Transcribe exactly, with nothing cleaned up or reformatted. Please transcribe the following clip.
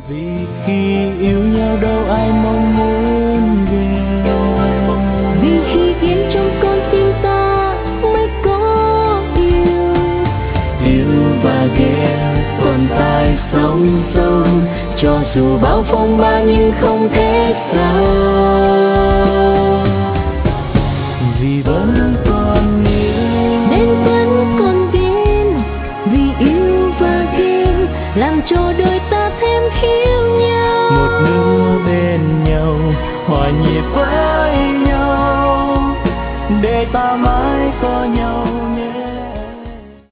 Vì khi yêu nhau đâu ai mong muốn ghét, vì khi yên trong con tim ta mới có yêu. Yêu và ghét còn tại sống sống, cho dù bao phong ba nhưng không thể xa. Vì vẫn còn yêu Nên vẫn còn ghen, vì yêu và ghen làm cho đời ta thêm hiểu nhau. một nửa bên nhau, hòa nhịp với nhau, để ta mãi có nhau.